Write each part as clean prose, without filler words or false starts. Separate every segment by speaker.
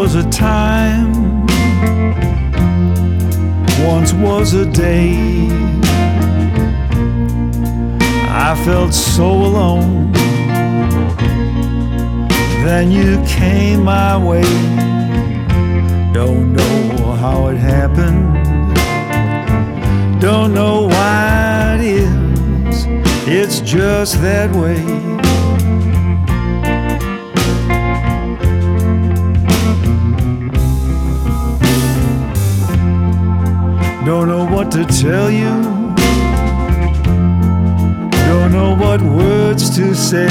Speaker 1: was a time, once was a day, I felt so alone. Then you came my way. Don't know how it happened, don't know why it is, it's just that way. Don't know what to tell you, don't know what words to say.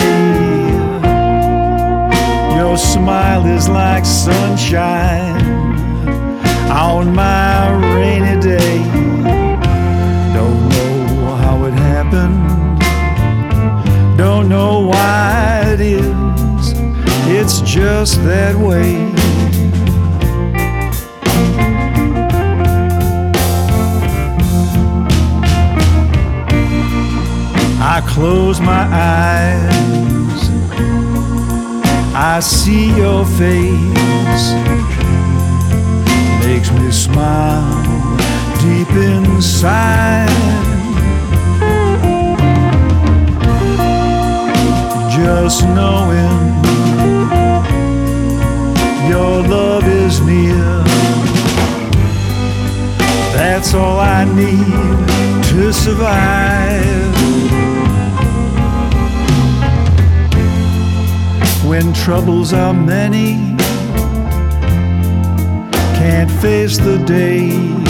Speaker 1: Your smile is like sunshine on my rainy day. Don't know how it happened, don't know why it is, it's just that way. I close my eyes, I see your face, makes me smile deep inside. Just knowing your love is near, that's all I need to survive. When troubles are many, can't face the day,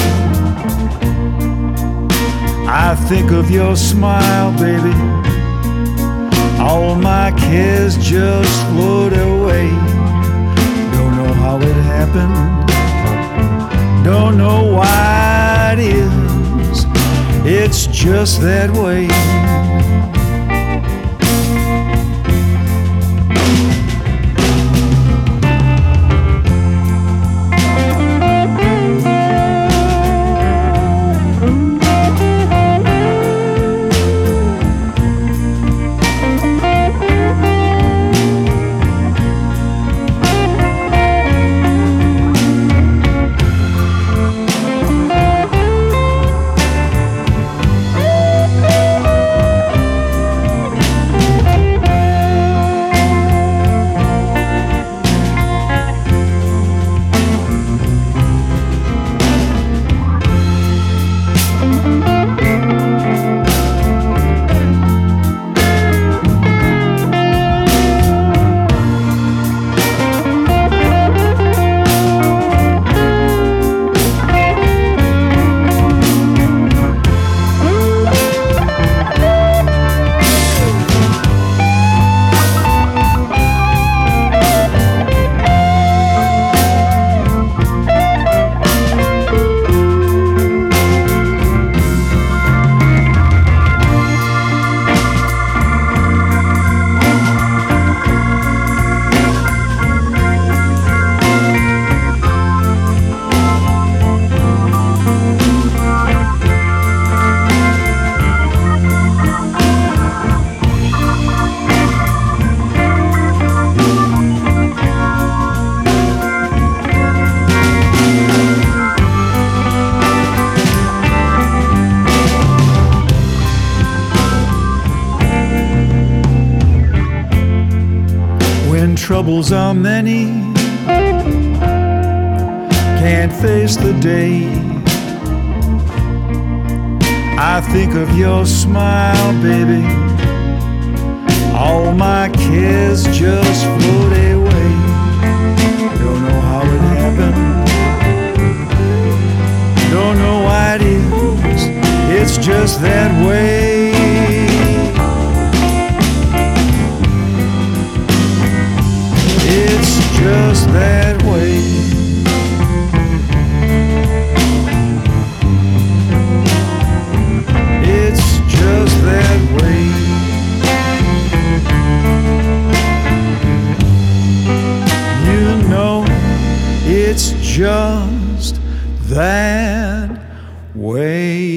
Speaker 1: I think of your smile, baby, all my cares just float away. Don't know how it happened, don't know why it is, it's just that way. When troubles are many, can't face the day, I think of your smile, baby, all my cares just float away. Don't know how it happened, don't know why it is, it's just that way. It's just that way. It's just that way. You know, it's just that way.